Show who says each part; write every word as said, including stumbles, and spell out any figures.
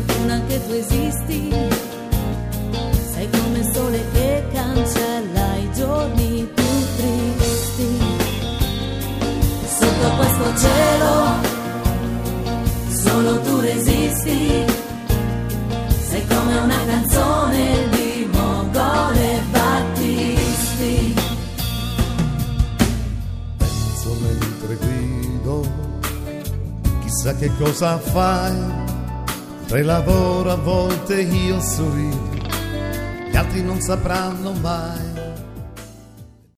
Speaker 1: fortuna che tu esisti, sei come il sole che cancella i giorni più tristi. Sotto questo cielo solo tu resisti, sei come una canzone di Mogol e Battisti.
Speaker 2: Penso mentre guido, chissà che cosa fai, tre lavoro a volte io sorrido, gli altri non sapranno mai.